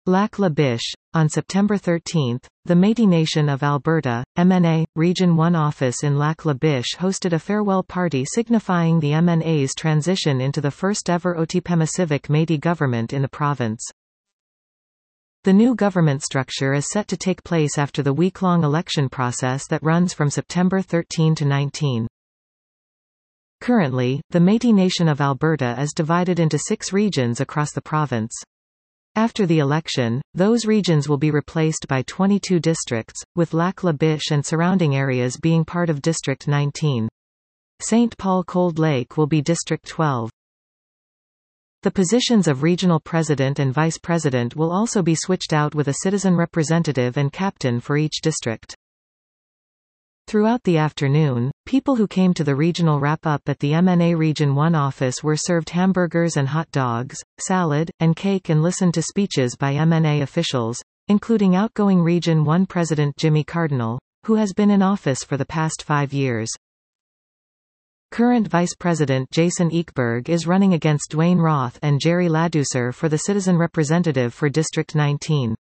Lac La Biche. On September 13, the Métis Nation of Alberta, MNA, Region 1 office in Lac La Biche hosted a farewell party signifying the MNA's transition into the first-ever Otipemisivic Métis government in the province. The new government structure is set to take place after the week-long election process that runs from September 13 to 19. Currently, the Métis Nation of Alberta is divided into 6 regions across the province. After the election, those regions will be replaced by 22 districts, with Lac La Biche and surrounding areas being part of District 19. St. Paul-Cold Lake will be District 12. The positions of regional president and vice president will also be switched out with a citizen representative and captain for each district. Throughout the afternoon, people who came to the regional wrap-up at the MNA Region 1 office were served hamburgers and hot dogs, salad, and cake and listened to speeches by MNA officials, including outgoing Region 1 President Jimmy Cardinal, who has been in office for the past 5 years. Current Vice President Jason Ekberg is running against Dwayne Roth and Jerry Ladouceur for the citizen representative for District 19.